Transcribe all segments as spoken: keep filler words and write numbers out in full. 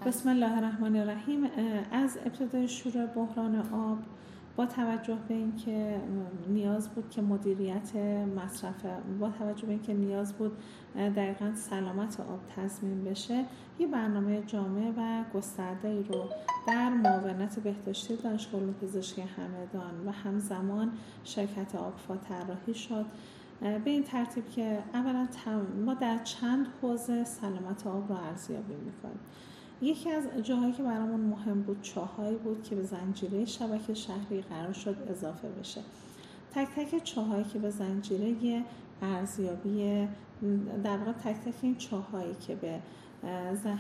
بسم الله الرحمن الرحیم. از ابتدای شروع بحران آب با توجه به اینکه نیاز بود که مدیریت مصرف با توجه به اینکه نیاز بود دقیقاً سلامت آب تضمین بشه، یه برنامه جامع و گسترده‌ای رو در معاونت بهداشتی دانشگاه علوم پزشکی همدان و همزمان شرکت آبفا طراحی شد، به این ترتیب که اولا ما در چند حوزه سلامت آب رو ارزیابی می‌کنیم. یکی از جاهایی که برامون مهم بود چاهایی بود که به زنجیره شبکه شهری قرار شد اضافه بشه. تک تک چاهایی که به زنجیره ارزیابی در واقع تک تک این چاهایی که به زن...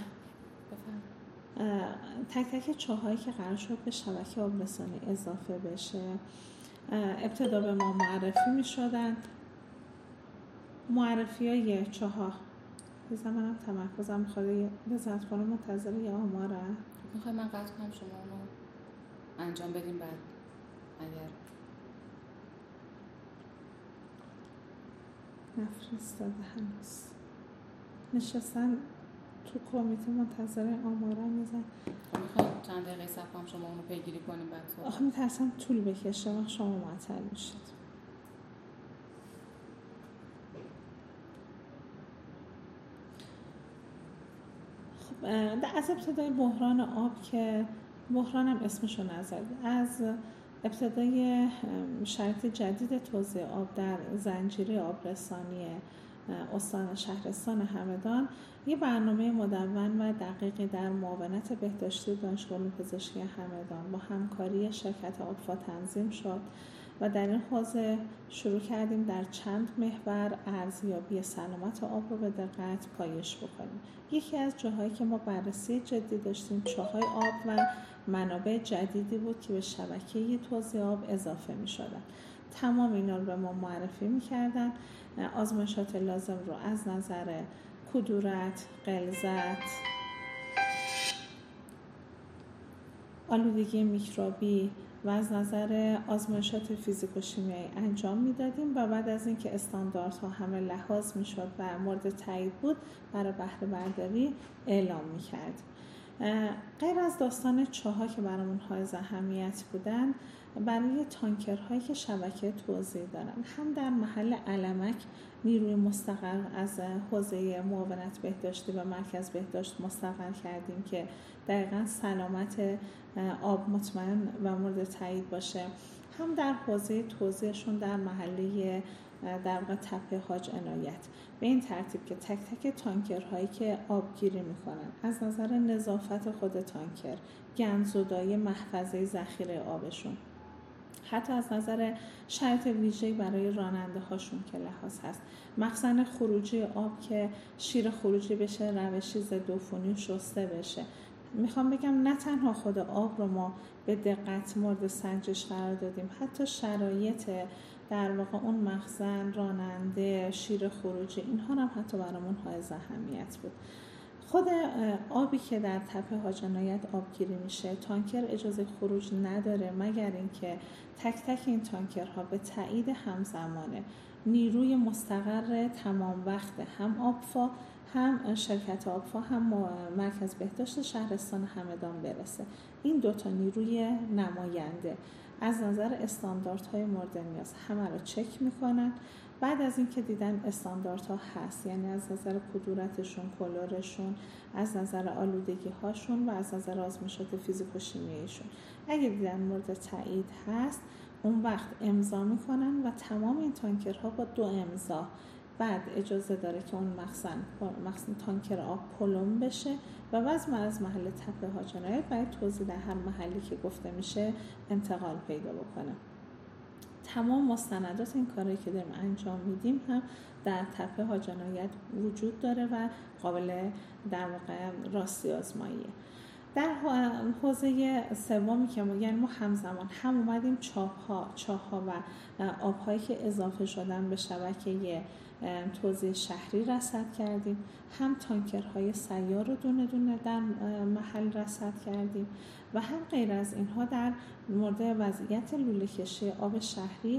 تک تک چاهایی که قرار شد به شبکه آبرسانی اضافه بشه ابتدا به ما معرفی می شدن. معرفی های چاها بزن منم تمرکزم میخواد بزرد کنم منتظر یه آماره میخوای من قطع کنم شما اونو انجام بدیم بعد اگر نفرستاده هنوز نشستن تو کمیته منتظر آماره میزن. میخوای چند دقیقه صبر کنم شما اونو پیگیری کنیم بعد آخه میترسم طول بکشه وقت شما معطل میشید. از ابتدای بحران آب که بحرانم اسمشو نزد، از ابتدای شرط جدید توزیع آب در زنجیره آبرسانی استان شهرستان همدان یه برنامه مدون و دقیقی در معاونت بهداشتی دانشگاه علوم پزشکی همدان با همکاری شرکت آبفا تنظیم شد و در این حوزه شروع کردیم در چند محور ارزیابی سلامت آب رو به دقت پایش بکنیم. یکی از جاهایی که ما بررسی جدی داشتیم چاهای آب و منابع جدیدی بود که به شبکه توزیع آب اضافه می شدن. تمام اینا رو به ما معرفی می کردن. آزمایشات لازم رو از نظر کدورت، غلظت، آلودگی میکروبی و از نظر آزمایشات فیزیک و شیمیایی انجام میدادیم و بعد از اینکه استانداردها همه لحاظ میشد و مورد تایید بود برای بهره برداری اعلام میکردیم. غیر از داستان چاها که برامون حائز اهمیت بودن، برای تانکرهایی که شبکه توزیع دارن هم در محل علمک نیروی مستقر از حوزه معاونت بهداشتی و مرکز بهداشت مستقر کردیم که دقیقاً سلامت آب مطمئن و مورد تایید باشه، هم در حوزه توزیعشون در محله در واقع تپه حاج عنایت، به این ترتیب که تک تک تانکرهایی که آبگیری میکنن از نظر نظافت خود تانکر، گندزدایی محفظه ذخیره آبشون، حتی از نظر شرط ویژه‌ای برای راننده هاشون که لحاظ هست، مخزن خروجی آب که شیر خروجی بشه، روشی ضد عفونی شسته بشه. میخوام بگم نه تنها خود آب رو ما به دقت مورد سنجش قرار دادیم، حتی شرایط در واقع اون مخزن، راننده، شیر خروجی، اینها هم حتی برامون حائز اهمیت بود. خود آبی که در تپه حاج عنایت آبگیری میشه، تانکر اجازه خروج نداره مگر اینکه تک تک این تانکرها به تایید همزمانه نیروی مستقر تمام وقت هم آبفا، هم شرکت آبفا، هم مرکز بهداشت شهرستان همدان برسه. این دوتا نیروی نماینده از نظر استانداردهای مورد نیاز همه رو چک میکنن. بعد از اینکه دیدن استانداردها هست، یعنی از نظر کدورتشون، کلورشون، از نظر آلودگی هاشون و از نظر آزمایشات فیزیک و شیمیاییشون، اگه دیدن مورد تایید هست، اون وقت امضا میکنن و تمام این تانکرها با دو امضا بعد اجازه داره که اون مخزن مخزن تانکر آب پلم بشه و وزن از محل تپه حاج عنایت برای توزیع در هر محلی که گفته میشه انتقال پیدا بکنه. تمام مستندات این کارهایی که داریم انجام میدیم هم در تپه حاج عنایت وجود داره و قابل در واقع راستی آزماییه. در حوزه سومی که ما یعنی ما همزمان هم اومدیم چاه‌ها چاه‌ها و آب‌هایی که اضافه شدن به شبکه توزیع شهری رصد کردیم، هم تانکرهای سیار رو دونه دونه در محل رصد کردیم و هم غیر از اینها در مورد وضعیت لوله کشی آب شهری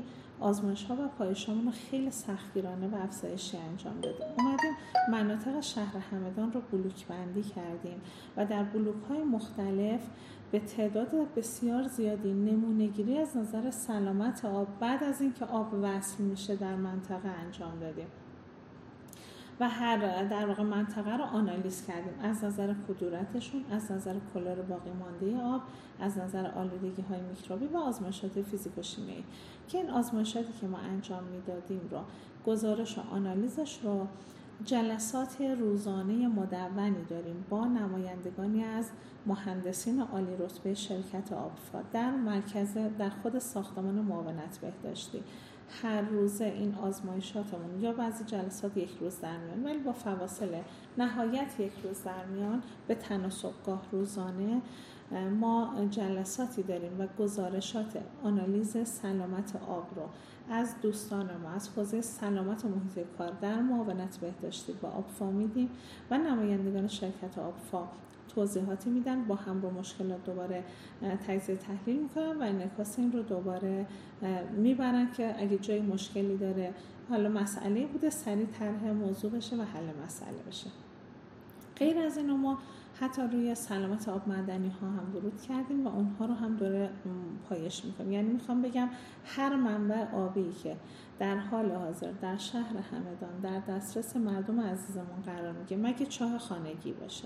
آزمایش‌ها و پایش‌هامون رو خیلی سختگیرانه و افزایشی انجام دادیم. اومدیم مناطق شهر همدان رو بلوک بندی کردیم و در بلوک‌های مختلف به تعداد بسیار زیادی نمونه‌گیری از نظر سلامت آب بعد از اینکه آب وصل میشه در منطقه انجام دادیم و هر در واقع منطقه رو آنالیز کردیم از نظر کدورتشون، از نظر کلر باقی مانده آب، از نظر آلودگی‌های میکروبی و آزمایشات فیزیک و شیمیایی که این آزمایشاتی که ما انجام میدادیم رو گزارش و آنالیزش رو جلسات روزانه مدونی داریم با نمایندگانی از مهندسین عالی رتبه شرکت آبفا در مرکز در خود ساختمان معاونت بهداشتی. هر روزه این آزمایشاتمون یا بعضی جلسات یک روز در میان ولی با فواصل نهایت یک روز در میان به تناسبگاه روزانه ما جلساتی داریم و گزارشات آنالیز سلامت آب رو از دوستان ما از حوزه سلامت محیط کار در معاونت بهداشتی با آبفا میدیم و نمایندگان شرکت آبفا توضیحاتی میدن، با هم با مشکلات دوباره تجزیه تحلیل میکنن و انعکاس این رو دوباره میبرن که اگه جای مشکلی داره حالا مسئله بوده سریع طرح موضوع بشه و حل مسئله بشه. غیر از اینو ما حتی روی سلامت آب معدنی ها هم ورود کردیم و اونها رو هم دوره پایش میکنیم. یعنی میخوام بگم هر منبع آبی که در حال حاضر در شهر همدان در دسترس مردم عزیزمون قرار میگه مگه چاه خانگی باشه،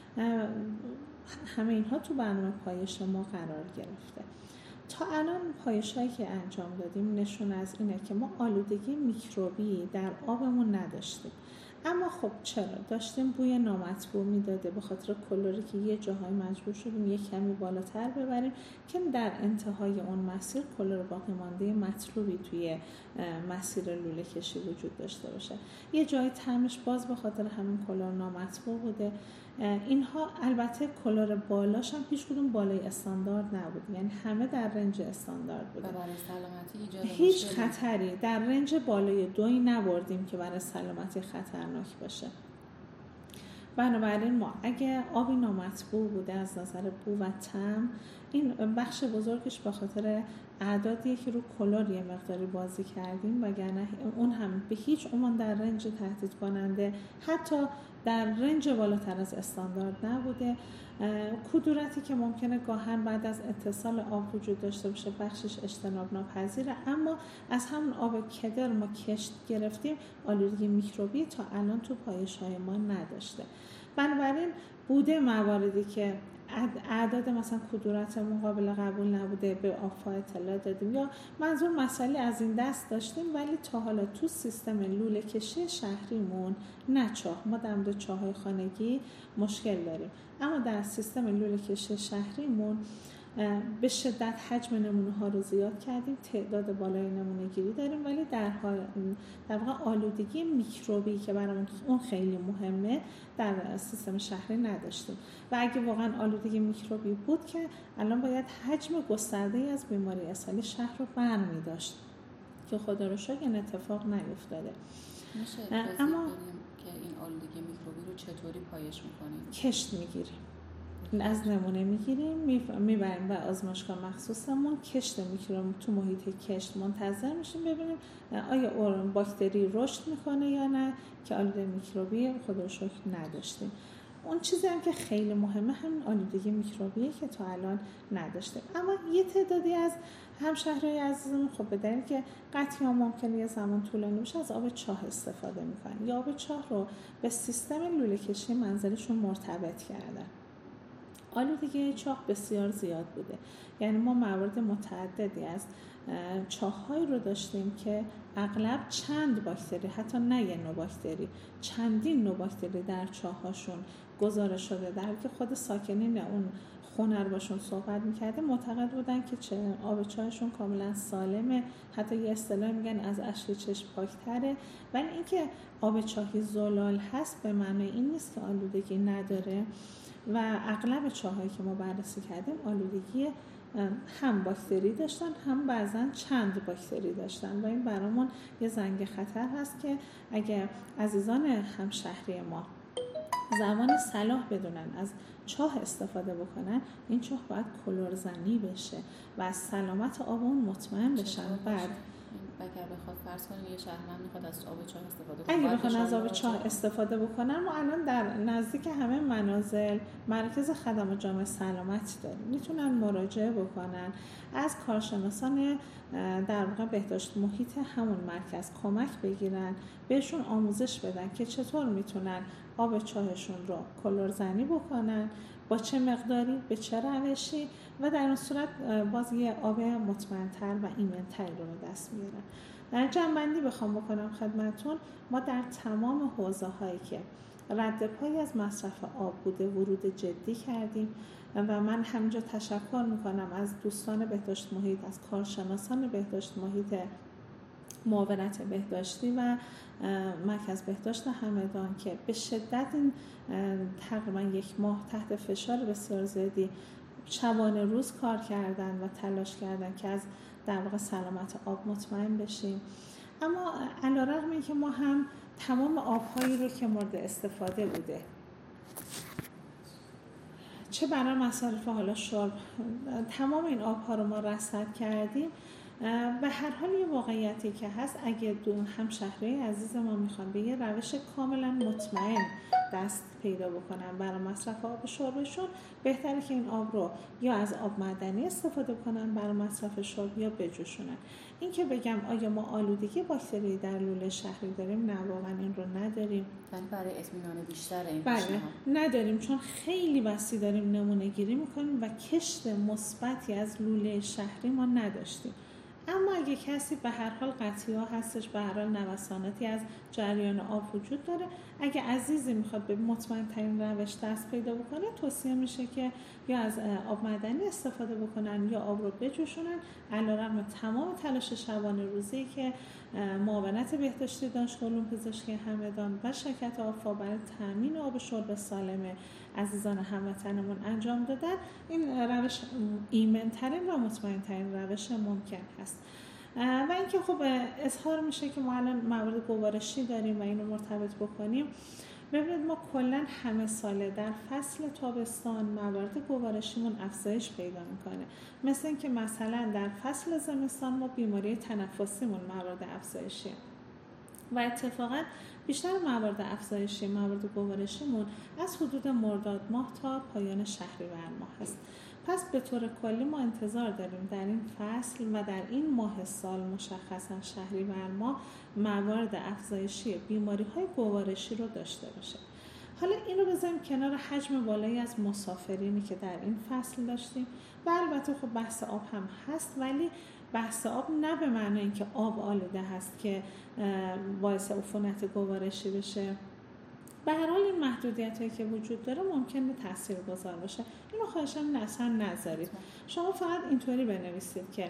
همه اینها تو برنامه پایش ما قرار گرفته. تا الان پایش‌هایی که انجام دادیم نشون از اینه که ما آلودگی میکروبی در آبمون نداشتیم، اما خب چرا داشتیم بوی نامطبوع میداده به خاطر کلری که یه جاهای مجبور شدیم یک کمی بالاتر ببریم که در انتهای اون مسیر کلر باقی مانده مطلوبی توی مسیر لوله کشی وجود داشته باشه. یه جای طعمش باز به خاطر همین کلر نامطبوع بوده. اینها البته کلر بالاش هم هیچ کدوم بالای استاندارد نبود، یعنی همه در رنج استاندارد بوده. برای سلامتی ایجاد هیچ خطری در رنج بالای دوی نبردیم که برای سلامتی خطرناک باشه. بنابراین ما اگه آبی نامطبوع بوده از نظر بو و طعم، این بخش بزرگش به خاطر اعدادیه که رو کلر یه مقداری بازی کردیم، وگرنه اون هم به هیچ عنوان در رنج تهدید کننده حتی در رنج بالاتر از استاندارد نبوده. کدورتی که ممکنه گاهن بعد از اتصال آب وجود داشته باشه بخشش اجتناب ناپذیره، اما از همون آب کدر ما کشت گرفتیم آلودگی میکروبی تا الان تو پایش‌های ما نداشته. بنابراین بوده مواردی که اعداد مثلا کدورت مقابل قبول نبوده به آبفا اطلاع دادیم یا منظور مسئله از این دست داشتیم، ولی تا حالا تو سیستم لوله کشی شهریمون نه چاه، ما در مورد چاه‌های خانگی مشکل داریم، اما در سیستم لوله کشی شهریمون به شدت حجم نمونه ها رو زیاد کردیم، تعداد بالای نمونه گیری داریم، ولی در حال در واقع آلودگی میکروبی که برامون اون خیلی مهمه در سیستم شهری نداشتیم و اگه واقعا آلودگی میکروبی بود که الان باید حجم گسترده‌ای از بیماری اسهالی شهر رو برمی داشت که خدا رو شکر این اتفاق نیفتاده. میشه اما که این آلودگی میکروبی رو چطوری پایش میکنیم؟ کشت میگیریم، از نمونه میگیریم میبریم و آزمایشگاه مخصوصمون کشت میکروب تو محیط کشت منتظر میشیم ببینیم آیا اون باکتری رشد میکنه یا نه که آلودگی میکروبی خدا رو شکر نداشتیم. اون چیزی هم که خیلی مهمه همین آلودگی میکروبیه که تا الان نداشتیم. اما یه تعدادی از همشهرهای عزیزمون خب به دلیلی که قطعی هم ممکنه یه زمان طولانی بشه از آب چاه استفاده میکنن یا آب چاه رو به سیستم لوله کشی منزلشون مرتبط کردن. آلودگی چاه بسیار زیاد بوده، یعنی ما موارد متعددی از چاه‌هایی رو داشتیم که اغلب چند باکتری، حتی نه یه نوع باکتری، چندین نوع باکتری در چاه‌هاشون گزارش شده، در حالی که خود ساکنین اون خونه رو باشون صحبت می‌کرده معتقد بودن که چه آب چاهشون کاملا سالمه، حتی یه اصطلاح میگن از اشک چشم پاک‌تره. ولی اینکه آب چاهی زلال هست به معنی این نیست که آلودگی نداره و اغلب چاهایی که ما بررسی کردیم آلودگی هم باکتری داشتن هم بعضن چند باکتری داشتن و این برامون یه زنگ خطر هست که اگه عزیزان همشهری ما زمانی صلاح بدونن از چاه استفاده بکنن، این چاه باید کلرزنی بشه و از سلامت آب اون مطمئن بشن. بعد اگر بخواد فرض کنید یه شهروند میخواد از آب چاه استفاده کنه، اگه بخوان از آب چاه استفاده بکنن، ما الان در نزدیک همه منازل مرکز خدمات جامعه سلامت داریم، میتونن مراجعه بکنن، از کارشناسان در واقع بهداشت محیط همون مرکز کمک بگیرن، بهشون آموزش بدن که چطور میتونن آب چاهشون رو کلرزنی بکنن، با چه مقداری، به چه روشی، و در اون صورت باز یه آب مطمئن‌تر و ایمن‌تری رو به دست میارن. در جمع‌بندی بخوام بکنم خدمتون، ما در تمام حوزه‌هایی که رد پایی از مصرف آب بوده ورود جدی کردیم و من همینجا تشکر میکنم از دوستان بهداشت محیط، از کارشناسان بهداشت محیط معاونت بهداشتی و مرکز بهداشت همدان که به شدت این تقریبا یک ماه تحت فشار بسیار زیادی شبانه روز کار کردن و تلاش کردن که از در واقع سلامت آب مطمئن بشیم. اما علیرغم اینکه ما هم تمام آب‌هایی رو که مورد استفاده بوده، چه برای مصارف حالا شرب، تمام این آب‌ها رو ما رصد کردیم، به هر حال یه واقعیتی که هست، اگه دو همشهری عزیز ما میخوان به یه روش کاملا مطمئن دست پیدا بکنن برای مصرف آب شربشون، بهتره که این آب رو یا از آب معدنی استفاده کنن برای مصرف شرب یا بجوشونن. این که بگم آیا ما آلودگی باکتری در لوله شهری داریم، نه واقعا این رو نداریم. یعنی برای اطمینان بیشتر این بله نداریم، چون خیلی وسیع داریم نمونه گیری میکنیم و کشت مثبتی از لوله شهری ما نداشتیم. اما اگه کسی به هر حال قطعی ها هستش، به هر حال نوساناتی از جریان آب وجود داره، اگه عزیزی میخواد به مطمئن ترین روش دست پیدا بکنه، توصیه میشه که یا از آب معدنی استفاده بکنن یا آب رو بجوشونن. علیرغم تمام تلاش شبانه روزی که معاونت بهداشتی دانشگاه علوم پزشکی همدان و شرکت آفا برای تامین آب شرب سالم عزیزان هموطنمون انجام دادن، این روش ایمن‌ترین و مطمئن‌ترین روش ممکن هست. و اینکه خب اظهار میشه که ما الان موارد گوارشی داریم و اینو مرتبط بکنیم. ببینید ما کلا همه ساله در فصل تابستان موارد گوارشیمون افزایش پیدا میکنه، مثل اینکه مثلا در فصل زمستان ما بیماری تنفسیمون موارد افزایشیه و اتفاقا بیشتر موارد افزایشی موارد گوارشیمون از حدود مرداد ماه تا پایان شهریور ماه هست. پس به طور کلی ما انتظار داریم در این فصل و در این ماه سال مشخصا شهریور ماه موارد افزایشی بیماری‌های گوارشی رو داشته باشه. حالا این رو بذاریم کنار حجم بالایی از مسافرینی که در این فصل داشتیم و البته خب بحث آب هم هست، ولی بحث آب نه به معنی اینکه آب آلوده هست که باعث عفونت گوارشی بشه. به هر حال این محدودیتایی که وجود داره ممکنه تاثیرگذار باشه. اینو خواهشاً اصلا نذارید. شما فقط اینطوری بنویسید که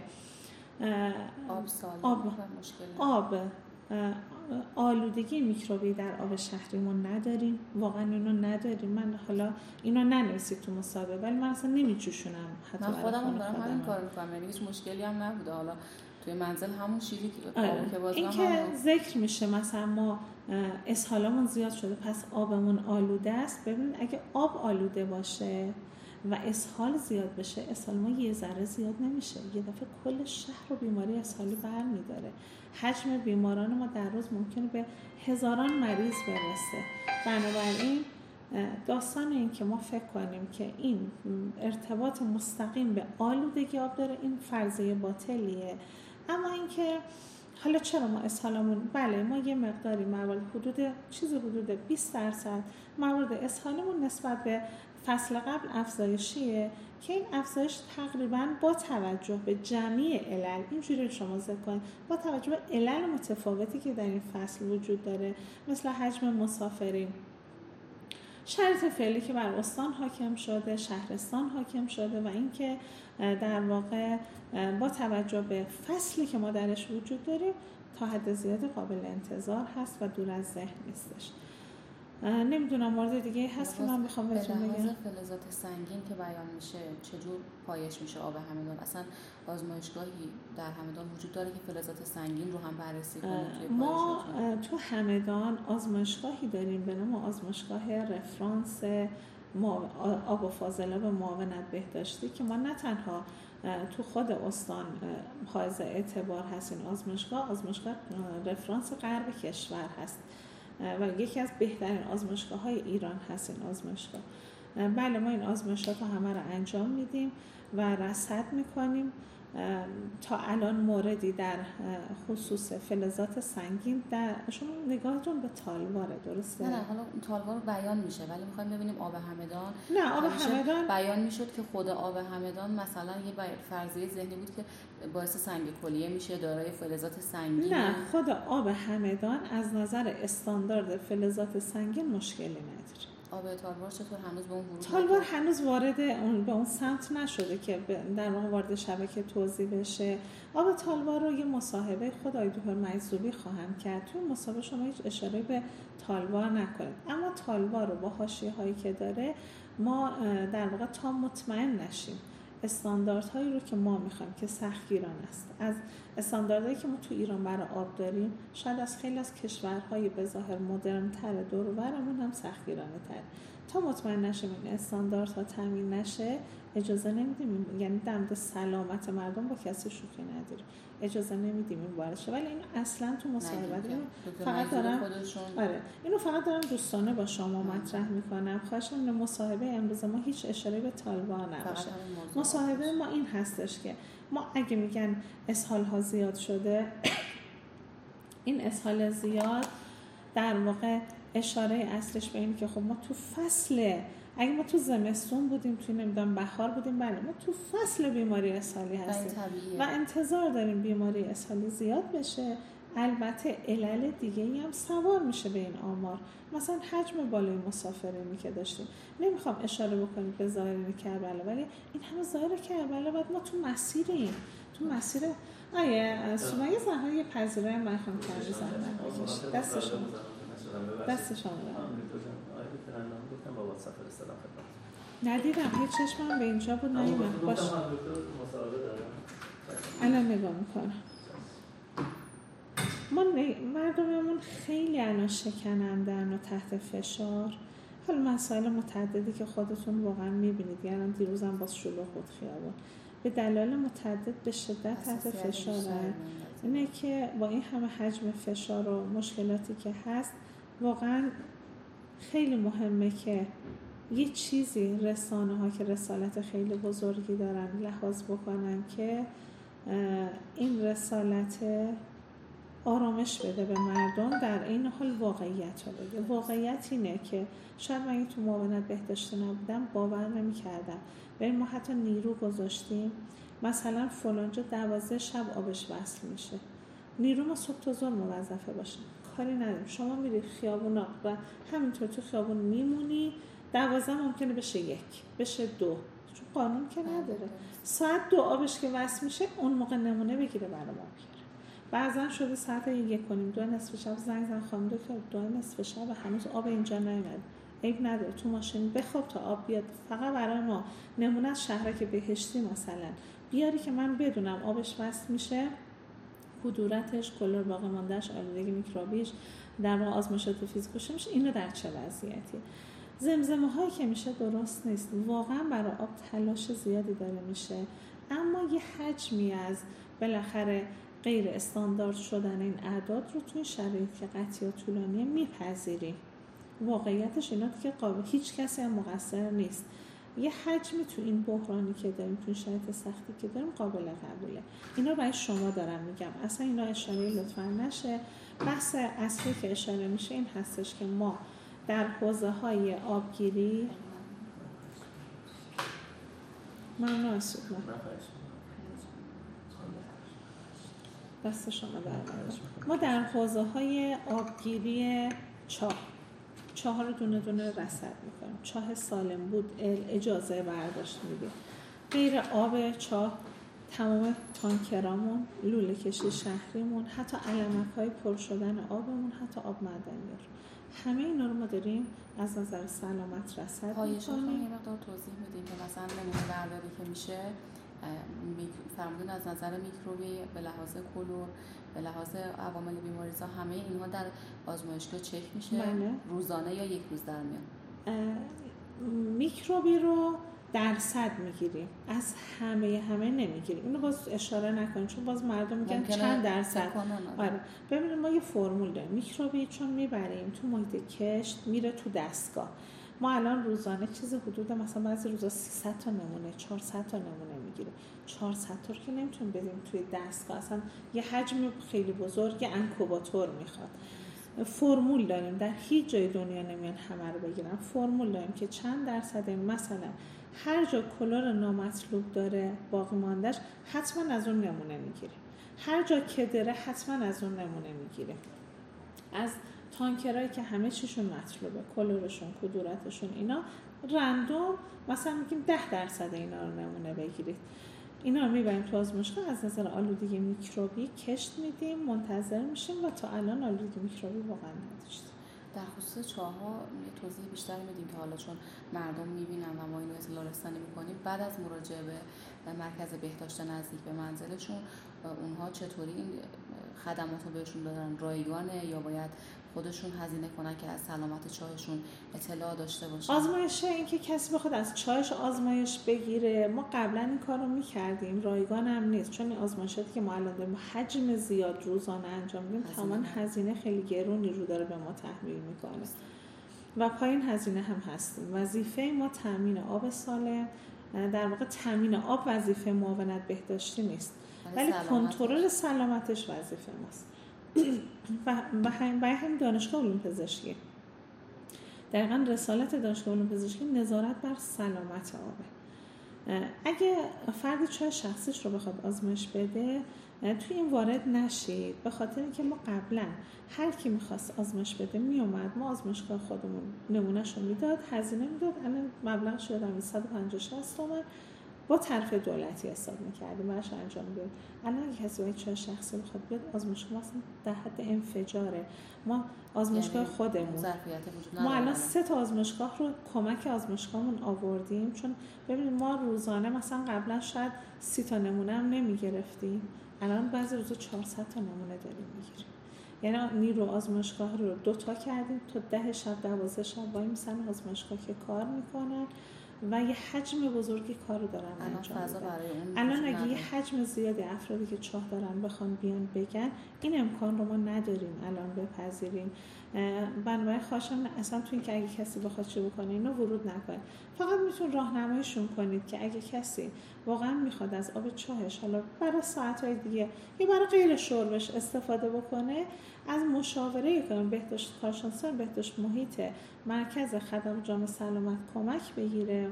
آب سالم آب مشکل آب آلودگی میکروبی در آب شهریمون نداریم، واقعا اینو نداریم. من حالا اینو ننویسید تو مسابقه، ولی من اصلا نمیجوشونم. من خودم دارم همین کارو میکنم، یعنی هیچ مشکلی هم نبوده. حالا توی منزل همون شیری که باز این که ذکر میشه مثلا ما اسهالمون زیاد شده پس آبمون آلوده است. ببینید اگه آب آلوده باشه و اسهال زیاد بشه، اسهال ما یه ذره زیاد نمیشه، یه دفعه کل شهر رو بیماری اسهالی برمیداره. حجم بیماران ما در روز ممکنه به هزاران مریض برسه. بنابراین داستان این که ما فکر کنیم که این ارتباط مستقیم به آلودگی آب داره، این فرضیه باطلیه. اما اینکه حالا چرا ما اسهالمون، بله ما یه مقداری موارد حدود چیزی حدود بیست درصد موارد اسهالمون نسبت به فصل قبل افزایشیه که این افزایش تقریبا با توجه به جمعی علل، اینجوری شما ذکر کنید، با توجه به علل متفاوتی که در این فصل وجود داره، مثل حجم مسافرین، شرط فعلی که بر استان حاکم شده، شهرستان حاکم شده و اینکه در واقع با توجه به فصلی که ما درش وجود داریم تا حد زیادی قابل انتظار هست و دور از ذهن نیستش. نمیدونم مورد دیگه هست که من بخوام بهتون بگم. به لحاظ فلزات سنگین که بیان میشه چجور پایش میشه آب همدان؟ اصلا آزمایشگاهی در همدان وجود داره که فلزات سنگین رو هم بررسی کنید؟ ما تو همدان آزمایشگاهی داریم به نام آزمایشگاه رفرانس آب و فاضلاب معاونت بهداشتی که ما نه تنها تو خود استان حائز اعتبار هست این آزمایشگاه. آزمایشگاه رفرانس غرب کشور هست و یکی از بهترین آزمایشگاه‌های ایران هست این آزمایشگاه. بله ما این آزمایشات رو همه رو انجام میدیم و رصد میکنیم. تا الان موردی در خصوص فلزات سنگین در شما نگاهتون به تالواره، درسته؟ نه نه حالا تالوار بیان میشه ولی میخوایم ببینیم آب همدان. نه آب همدان بیان میشد که خود آب همدان مثلا یه فرضیه ذهنی بود که باعث سنگ کلیه میشه، دارای فلزات سنگین. نه خود آب همدان از نظر استاندارد فلزات سنگین مشکلی نداره. آب تالوار چطور هنوز به اون ورود تالوار هنوز وارد اون به اون سمت نشده که در واقع وارد شبکه توزیع بشه. آب تالوار رو یه مصاحبه خود آقای دکتر مجذوبی خواهم کرد. توی مصاحبه شما هیچ اشاره به تالوار نکنید، اما تالوار رو با حاشیه‌هایی که داره ما در واقع تا مطمئن نشیم استانداردهایی رو که ما میخوایم که سختگیران است، از استانداردهایی که ما تو ایران برای آب داریم شاید از خیلی از کشورهای به ظاهر مدرن تر دور و برمون هم سختگیرانه تر. تا مطمئن نشیم این استانداردها تامین نشه اجازه نمیدیم، یعنی در مورد سلامت مردم با کسی شوخی نداریم، اجازه نمیدیم این وارد شه. ولی این اصلا تو مصاحبه فقط دارم آره اینو فقط دارم دوستانه با شما مطرح میکنم. خواهش می‌کنم مصاحبه امروز ما هیچ اشاره به تالوار نباشه. مصاحبه ما این هستش که ما اگه میگن اسهال ها زیاد شده، این اسهال زیاد در واقع اشاره اصلش به اینه که خب ما تو فصل، اگه ما تو زمستون بودیم، توی نمیدونم بهار بودیم، بله ما تو فصل بیماری اسهالی هستیم و انتظار داریم بیماری اسهالی زیاد بشه. البته علل دیگه ای هم سوار میشه به این آمار، مثلا حجم بالای مسافرینی که داشتیم. نمیخوام اشاره بکنیم به ظاهر کربلا، ولی این همه ظاهر کربلا بعد ما تو مسیریم، تو مسیر آیه سومایه زهرا یه پذیرای من خواهم کرده زحمت بکشید. دست شما دست شما ندیدم، هیچ چشمم به اینجا بود نمیدم. باش الان نگاه میکنم. ما مردممون خیلی الان شکنندن و تحت فشار. حالا مسائل متعددی که خودتون واقعا میبینید، یعنی دیروزم باز شلوغ بود خیابون، به دلایل متعدد به شدت تحت فشارن. اینه که با این همه حجم فشار و مشکلاتی که هست واقعا خیلی مهمه که یه چیزی رسانه ها که رسالت خیلی بزرگی دارن لحاظ بکنن که این رسالت آرامش بده به مردم، در این حال واقعیت رو بگه. واقعیت اینه که شاید من تو معاونت بهداشتی نبودم باور نمی کردم، ولی ما حتی نیرو گذاشتیم مثلا فلانجا دوازده شب آبش وصل میشه، نیرو ما صبح تا ظهر موظفه باشیم، کاری نداریم. شما میری خیابون و همینطور تو خیابون میمونی، دوازده ممکنه بشه یک، بشه دو، چون قانون که نداره. ساعت دو آبش که وصل میشه اون موقع نمونه بگیره برای ما بیاره. بعضا شده ساعت یک کنیم دو نصف شب زنگ زن خانم دکتر دو نصف شب و هنوز آب اینجا نیومد. عیب نداره تو ماشین بخواب تا آب بیاد، فقط برای ما نمونه از شهرک بهشتی مثلا بیاری که من بدونم آبش وصل میشه، کدورتش، کلر باقی ماندهش، آلودگی میکروبیش، در واقع آزمایشات فیزیکوش میشه، اینو در چه وضعیتی. زمزمه هایی که میشه درست نیست، واقعا برای آب تلاش زیادی داره میشه، اما یه حجمی از بالاخره غیر استاندارد شدن این اعداد رو توی شرایط که قطعی و طولانی میپذیریم. واقعیتش اینا که قابل هیچ کسی هم مقصر نیست. یه حجمی تو این بحرانی که داریم، تو شرایط سختی که داریم قابل قبوله. اینا برای شما دارم میگم، اصلا اینا اشاره لطفا نشه. بحث اصلی که اشاره میشه این هستش که ما در حوزه های آبگیری ممنون هستید دست شما در ما در حوزه های آبگیری چاه چاه رو دونه دونه رصد میکنیم. چاه سالم بود اجازه برداشت میدیم. غیر آب چاه تمام تانکرامون، لوله کشی شهریمون، حتی علمک های پر شدن آبمون، حتی آب معدنی، همه اینا رو ما داریم از نظر سلامت رصد میکنیم. پایش رو یه مقدار توضیح میدیم که مثلا نمونه برداری که میشه فرمودن از نظر میکروبی به لحاظ کلور، به لحاظ عوامل بیماریزا، همه اینها در آزمایشگاه چک میشه. بله. روزانه یا یک روز در میان. میکروبی رو درصد میگیریم، از همه همه نمیگیریم. اینو باز اشاره نکنیم چون باز مردم میگن چند درصد. آره ببینید ما یه فرمول داریم، میکروبی چون میبریم تو محیط کشت میره تو دستگاه. ما الان روزانه چیز حدود مثلا بعضی روزا سیصد تا نمونه چهارصد تا نمونه میگیره. چهارصد تا که نمیتونیم بدیم توی دستگاه، اصلا یه حجم خیلی بزرگ انکوباتور میخواد. فرمول داریم، در هیچ جای دنیا نمیان همه رو بگیرن. فرمول داریم که چند درصد مثلا هر جا کلور نامطلوب داره باقی ماندهش حتما از اون نمونه میگیریم، هر جا که داره حتما از اون نمونه میگیریم. از تانکرایی که همه چیشون مطلوبه، کلورشون، کدورتشون، اینا رندوم مثلا میگیم ده درصد اینا رو نمونه بگیرید. اینا رو میبریم تو آزمایشگاه، از نظر آلودگی میکروبی کشت میدیم، منتظر میشیم و تا الان آلودگی میکروبی واقعا نداشتیم. در خصوص چاه‌ها یه توضیح بیشتری میدیم که حالا چون مردم میبینن و ما اینو اطلاع رسانی میکنیم، بعد از مراجعه به مرکز بهداشت نزدیک به منزلشون اونها چطوری این خدمات رو بهشون دادن؟ رایگانه یا باید خودشون هزینه کنن که از سلامت چایشون اطلاع داشته باشن؟ آزمایش این که کسی بخواد از چایش آزمایش بگیره، ما قبلا این کار رو میکردیم، رایگان هم نیست، چون این آزمایشاتی که ما الان داریم حجم زیاد روزانه انجام میدیم، تمام هزینه خیلی گرونی رو داره به ما تحمیل میکنه و پایین هزینه هم هستیم. وظیفه ما تامین آب سالم، در واقع تامین آب وظیفه معاونت بهداشتی نیست، ولی کنترل سلامتش وظیفه ماست. و برای همین دانشگاه علوم پزشکی دقیقاً رسالت دانشگاه علوم پزشکی نظارت بر سلامت آبه. اگه فرد چای شخصیش رو بخواد آزمایش بده، توی این وارد نشید، به خاطر اینکه ما قبلا هر کی میخواست آزمایش بده میومد، ما آزمایشگاه خودمون نمونهشو میداد، هزینه میداد، الان مبلغ شده صد و پنجاه شصت تومن با طرف دولتی حساب میکردیم براش انجام میدیم. الان اگه کسی باید چای شخصی بخواد بیاد، آزمایشگاه مثلا در حد انفجاره. ما آزمایشگاه یعنی خودمون ما الان سه تا آزمایشگاه رو کمک آزمایشگاهمون آوردیم، چون ببینید ما روزانه مثلا قبلا شاید سی تا نمونه هم نمیگرفتیم، الان بعضی روزا چهارصد تا نمونه داریم میگیریم. یعنی نیرو آزمایشگاه رو دو تا کردیم، تا ده شب دوازده شب وای میسن آزمایشگاه که کار میکنن و یه حجم بزرگی کارو دارن انجام میدن. الان اگه یه حجم زیادی افرادی که چاه دارن بخوان بیان بگن، این امکان رو ما نداریم الان بپذیریم. بنابراین خواهشم اصلا تو این که اگه کسی بخواد چه بکنه اینو ورود نکنه، فقط میتون راهنماییشون کنید که اگه کسی واقعا میخواد از آب چاهش حالا برای ساعت‌های دیگه یا برای غیر شربش استفاده بکنه، از مشاوره کنم بهداشت کارشناسان بهداشت محیط مرکز خدمات جامعه سلامت کمک بگیره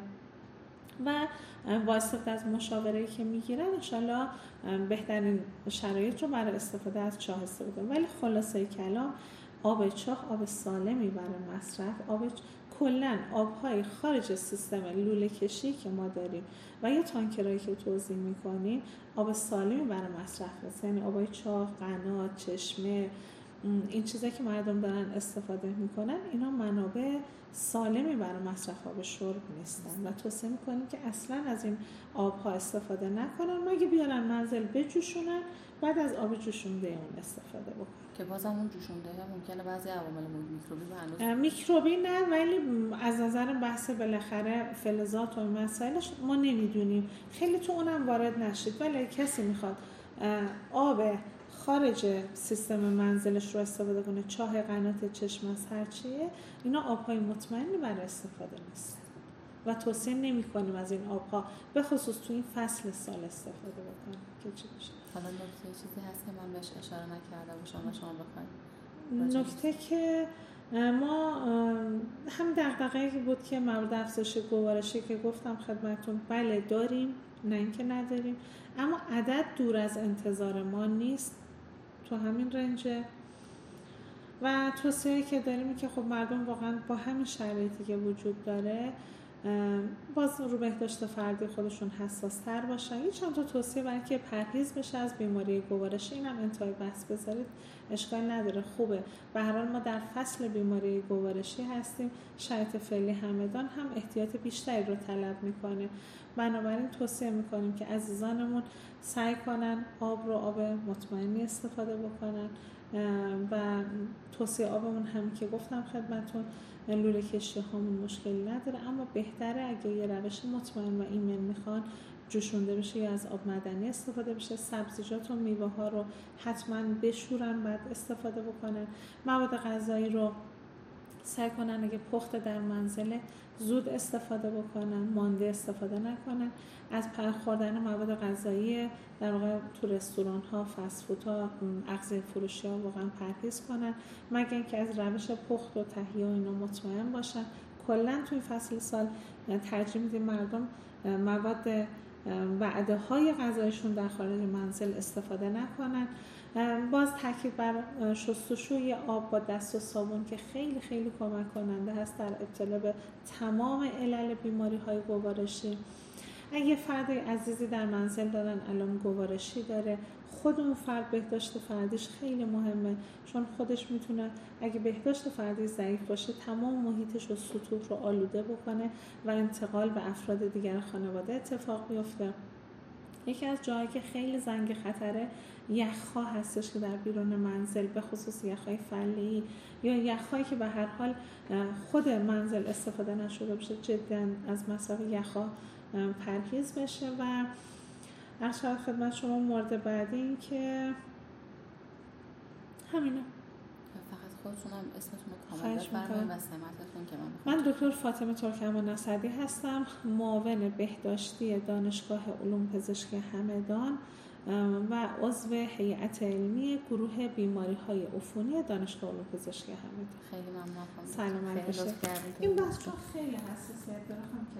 و با استفاده از مشاوره‌ای که میگیرن انشالله بهترین شرایط رو برای استفاده از چاه استفاده. ولی خلاصه کلام، آب چاه آب سالمی برای مصرف، آب کلن آب‌های خارج سیستم لوله کشی که ما داریم و یا تانکرایی که توزیع می‌کنیم، آب سالمی برای مصرف هست. یعنی آبای چاه، قنات، چشمه، این چیزایی که مردم دارن استفاده میکنن، اینا منابع سالمی برای مصرف آب شرب نیستن و توصیه میکنیم که اصلا از این آبها استفاده نکنن، مگه بیارن منزل بجوشونن، بعد از آب جوشونده اون استفاده بکنن که بازم اون جوشونده ها ممکنه بعضی عوامل میکروبی و هنوز میکروبی نه، ولی از نظر بحث بالاخره فلزات و مسائلش ما نمیدونیم، خیلی تو اونم وارد نشید. ولی کسی میخواد آب خارج سیستم منزلش رو استفاده کنه، چاه، قنات، چشمه، هر چیه، اینا آب‌های مطمئنی برای استفاده نیست و توصیه نمی‌کنیم از این آب‌ها به خصوص تو این فصل سال استفاده بکنیم که چی بشه. حالا نکته چیزی هست که من بهش اشاره نکرده باشم و شما بخواید؟ نکته که ما هم دغدغه‌ای بود که مورد افزایش گوارشی که گفتم خدمتتون، بله داریم، نه اینکه نداریم، اما عدد دور از انتظار ما نیست، تو همین رنجه و توصیه‌ای که داریم که خب مردم واقعا با همین شرایطی که وجود داره باز رو بهداشت فردی خودشون حساس تر باشن. یه چند تا توصیه برای که پرهیز بشه از بیماری گوارشی، اینم انتهای بحث بذارید، اشکال نداره، خوبه. به هر حال ما در فصل بیماری گوارشی هستیم، شرایط فعلی همدان هم احتیاط بیشتری رو طلب میکنه، بنابراین توصیه میکنیم که عزیزانمون سعی کنن آب رو آب مطمئنی استفاده بکنن و توصیه آبمون هم که گفتم خدمتون لوله کشتی هامون مشکلی نداره، اما بهتره اگه یه روش مطمئن و ایمن میخوان جوشونده بشه یا از آب معدنی استفاده بشه. سبزیجات و میوه ها رو حتما بشورن بعد استفاده بکنن. مواد غذایی رو سعی کنن اگه پخته در منزل زود استفاده بکنن، مانده استفاده نکنن. از خوردن مواد غذایی در واقع تو رستوران ها، فست فود ها، اغذیه فروشی ها واقعا پرهیز کنن، مگر اینکه از روش پخت و تهیه و اینا مطمئن باشن. کلا توی فصل سال ترجیح میدیم مردم مواد وعده های غذایشون در خارج منزل استفاده نکنن. باز تاکید بر شستشوی آب با دست و صابون که خیلی خیلی کمک کننده هست در ابتلا به تمام علل بیماری های گوارشی. اگه فرد عزیزی در منزل دارن الان گوارشی داره، خود اون فرد بهداشت فردیش خیلی مهمه، چون خودش میتونه اگه بهداشت فردی ضعیف باشه تمام محیطش و سطوح رو آلوده بکنه و انتقال به افراد دیگر خانواده اتفاق بیفته. یکی از جاهایی که خیلی زنگ خطره یخ‌ها هستش که در بیرون منزل، به خصوص یخ‌های فله‌ای یا یخ‌هایی که به هر حال خود منزل استفاده نشده باشه، جداً از مصرف یخ‌ها پرهیز بشه. و عرض خدمت شما مورد بعدی این که همینه. فقط خودتون هم اسمتون رو کامل بفرمایید و سمتتون که من من دکتر فاطمه ترکمان اسدی هستم، معاون بهداشتی دانشگاه علوم پزشکی همدان و عضو هیئت علمی گروه بیماری‌های عفونی دانشگاه علوم پزشکی همدان. خیلی ممنون. سلامت باشید. این بحث خیلی حساسیت داره.